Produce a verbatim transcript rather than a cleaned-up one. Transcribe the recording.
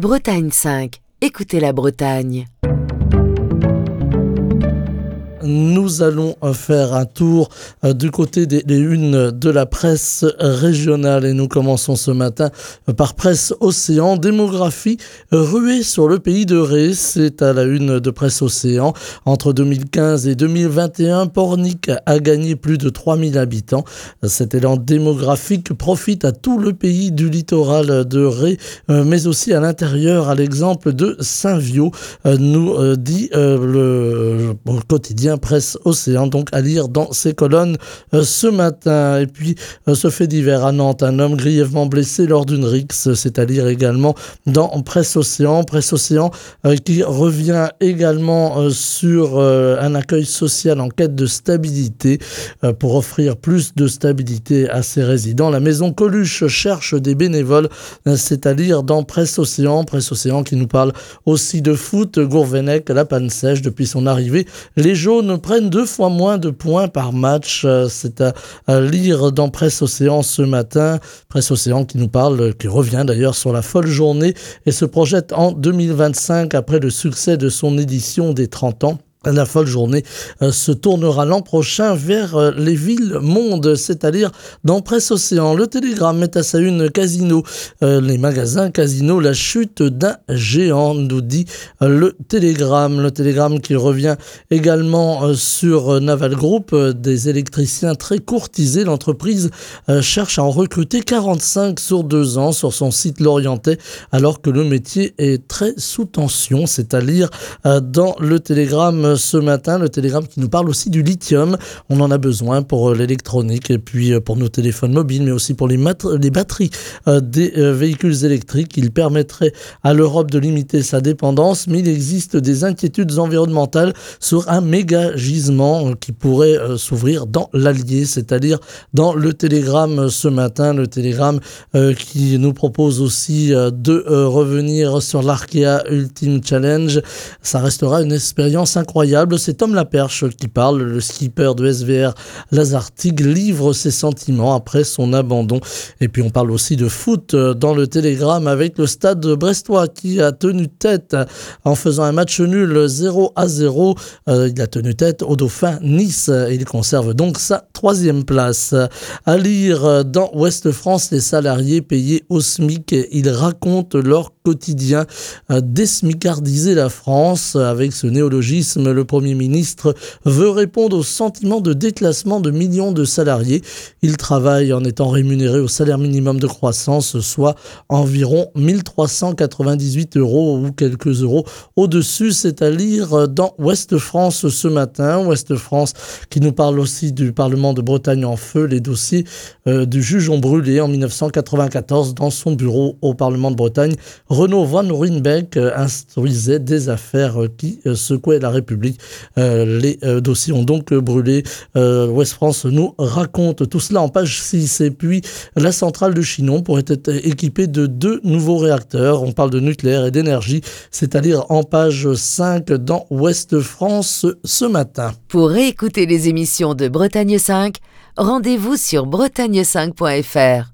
Bretagne cinq, écoutez la Bretagne. Nous allons faire un tour du côté des, des unes de la presse régionale et nous commençons ce matin par Presse Océan. Démographie ruée sur le pays de Ré, c'est à la une de Presse Océan. Entre deux mille quinze et deux mille vingt et un, Pornic a gagné plus de trois mille habitants. Cet élan démographique profite à tout le pays du littoral de Ré, mais aussi à l'intérieur, à l'exemple de Saint-Viaud, nous dit le, le quotidien Presse Océan, donc à lire dans ses colonnes euh, ce matin. Et puis euh, ce fait divers à Nantes, un homme grièvement blessé lors d'une rixe, c'est à lire également dans Presse Océan. Presse Océan euh, qui revient également euh, sur euh, un accueil social en quête de stabilité euh, pour offrir plus de stabilité à ses résidents. La maison Coluche cherche des bénévoles, euh, c'est à lire dans Presse Océan. Presse Océan qui nous parle aussi de foot. Gourvenec, la panne sèche depuis son arrivée. Les jaunes prennent deux fois moins de points par match. C'est à, à lire dans Presse Océan ce matin. Presse Océan qui nous parle, qui revient d'ailleurs sur la folle journée et se projette en deux mille vingt-cinq après le succès de son édition des trente ans. La folle journée euh, se tournera l'an prochain vers euh, les villes-mondes, c'est-à-dire dans Presse Océan. Le Télégramme met à sa une Casino, euh, les magasins Casino, la chute d'un géant, nous dit euh, le Télégramme. Le Télégramme qui revient également euh, sur euh, Naval Group, euh, des électriciens très courtisés. L'entreprise euh, cherche à en recruter quarante-cinq sur deux ans sur son site Lorientais, alors que le métier est très sous tension. C'est à lire euh, dans le Télégramme ce matin, le Télégramme qui nous parle aussi du lithium. On en a besoin pour l'électronique et puis pour nos téléphones mobiles, mais aussi pour les, mat- les batteries euh, des euh, véhicules électriques. Il permettrait à l'Europe de limiter sa dépendance, mais il existe des inquiétudes environnementales sur un méga gisement euh, qui pourrait euh, s'ouvrir dans l'Allier, c'est-à-dire dans le Télégramme ce matin. Le Télégramme euh, qui nous propose aussi euh, de euh, revenir sur l'Arkea Ultimate Challenge. Ça restera une expérience incroyable. C'est Tom Laperche qui parle. Le skipper de S V R Lazartigue livre ses sentiments après son abandon. Et puis on parle aussi de foot dans le Télégramme avec le Stade brestois qui a tenu tête en faisant un match nul zéro à zéro. Euh, il a tenu tête au Dauphin Nice et il conserve donc sa troisième place. À lire dans Ouest France, les salariés payés au SMIC. Ils racontent leur quotidien. Euh, désmicardiser la France. Avec ce néologisme, le Premier ministre veut répondre au sentiment de déclassement de millions de salariés. Ils travaillent en étant rémunérés au salaire minimum de croissance, soit environ mille trois cent quatre-vingt-dix-huit euros ou quelques euros au-dessus. C'est à lire dans Ouest France ce matin. Ouest France qui nous parle aussi du Parlement de Bretagne en feu. Les dossiers euh, du juge ont brûlé en dix-neuf cent quatre-vingt-quatorze dans son bureau au Parlement de Bretagne. Renaud Van Ruynebeck euh, instruisait des affaires euh, qui euh, secouaient la République. Euh, les euh, dossiers ont donc euh, brûlé. Euh, Ouest France nous raconte tout cela en page six. Et puis, la centrale de Chinon pourrait être équipée de deux nouveaux réacteurs. On parle de nucléaire et d'énergie, c'est-à-dire en page cinq dans Ouest France ce matin. Pour réécouter les émissions de Bretagne cinq, rendez-vous sur bretagne cinq point f r.